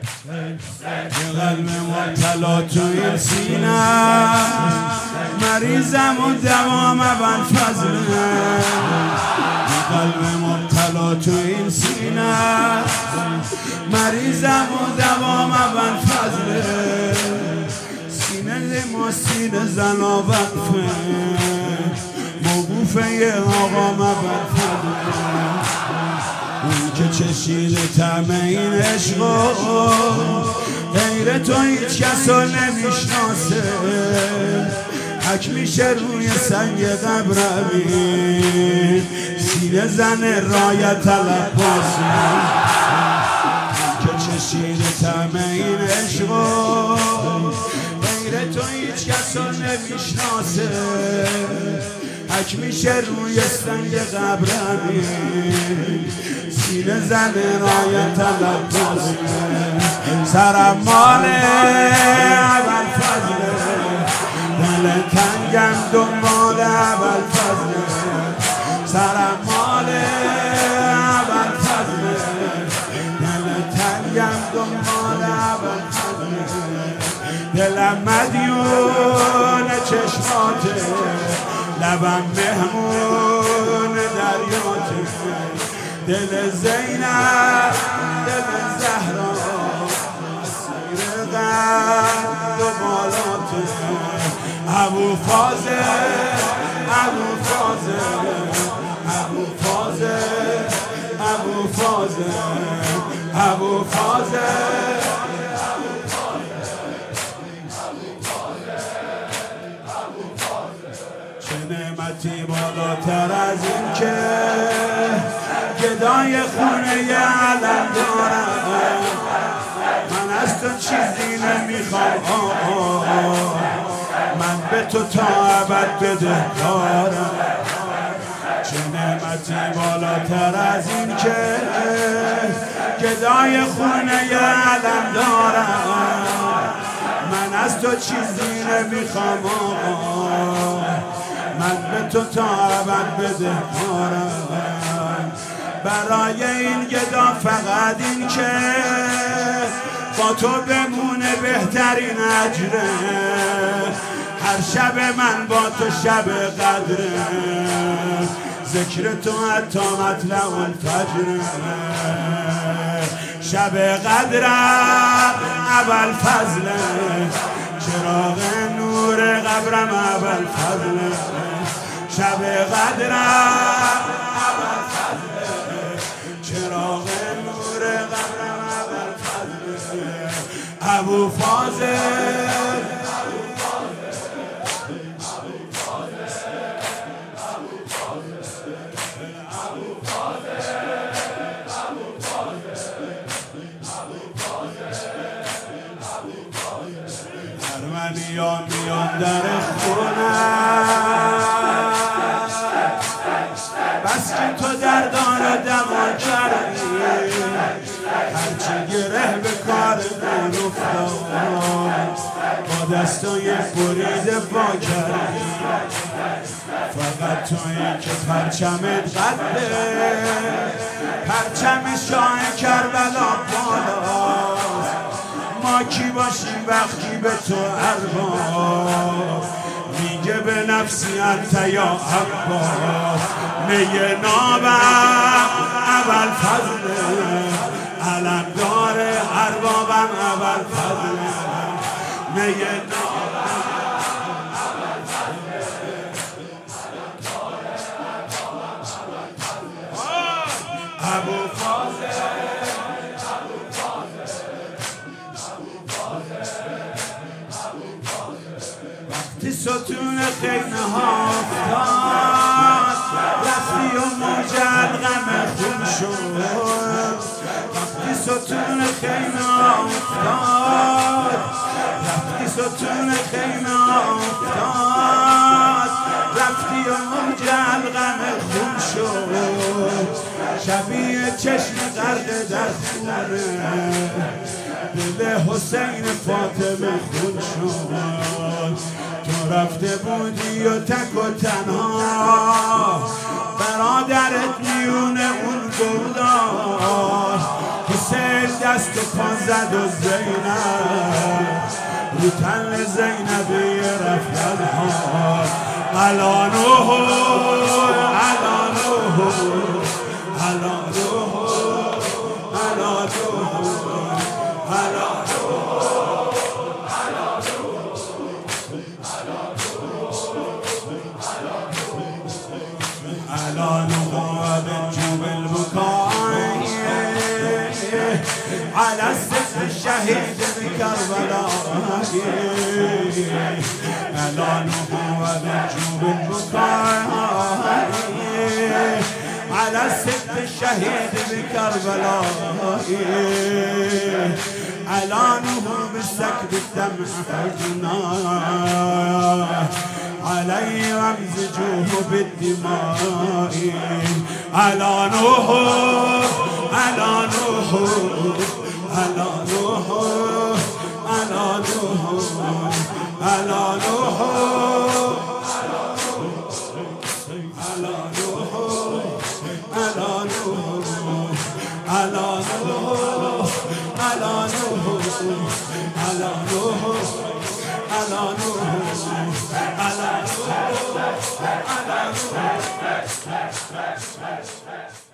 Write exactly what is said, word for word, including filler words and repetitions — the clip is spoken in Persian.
یه قلب مبتلا تو این سینه مریضم و دوام ابوالفضله یه قلب مبتلا تو این سینه مریضم و دوام ابوالفضله سینه ما سینه زنا وقفه موقوفه یه آقا ابوالفضله اون که چشیده طعم این عشقا غیر تو هیچ کس رو نمیشناسه حک میشه روی سنگ قبرمی سینه زن رایت العباسه که چشیده طعم این عشقا غیر تو هیچ کس رو نمیشناسه حک میشه روی سنگ قبرمی سینه زن رایت العباسه سرم مال ابوالفضله دل تنگم دنبال ابوالفضله سرم مال ابوالفضله دل تنگم دنبال ابوالفضله دلم مدیون چشماته لبم مهمون دریاته دل زینب دل زهرا اسیر قد و بالاته ابوالفضل ابوالفضل ابوالفضل ابوالفضل ابوالفضل چه نعمتی بالاتر از این که گدای خونه ی علم دارم من از تو چیزی نمیخوام من به تو تا ابد بده دارم چه نعمتی بالاتر از این که گدای خونه ی علم دارم من از تو چیزی نمیخوام من به تو تا ابد بده دارم برای این گدا فقط این که با تو بمونه بهترین اجره هر شب من با تو شب قدره ذکر تو حتی مطلع الفجر شب قدرم ابوالفضله چراغ نور قبرم ابوالفضله شب قدرم ابوالفضله چراغ نور قبرم ابوالفضله ابوالفضل میان میان در خونه بس که تو دردان رو دوا کردی هرچی گره به کار من افتاد با دستای بریده با کردی فقط تویی که پرچمت قده پرچم شاه کربلا بالاست ما کی باشیم وقتی به تو ارباب میگه به نفسی انت یا عباس میگه نابم ابوالفضل علمدار اربابم ابوالفضل میگه نابم ابوالفضل وقتی ستون خیمه ها افتاد رفتی و موج الغم خون شد وقتی ستون خیمه ها افتاد رفتی ستون خیمه ها افتاد رفتی و موج الغم خون شد شبیه چشم غرق در خونه دل حسین فاطمه خون شد تو رفته بودی و تک و تنها برادرت میونه اون گوداش حسین دست پا زد و زینب رو تن زینبی رفت از حال علانوه علانوه علانوه على السيف الشهيد بكربلاء ألانه وبنجوب البكاء على السيف الشهيد بكربلاء ألانه بالسكب الدمع حزنا علي وامزجوه بالدماء ألانه ألانه ألانه ألانه ألانه ألانه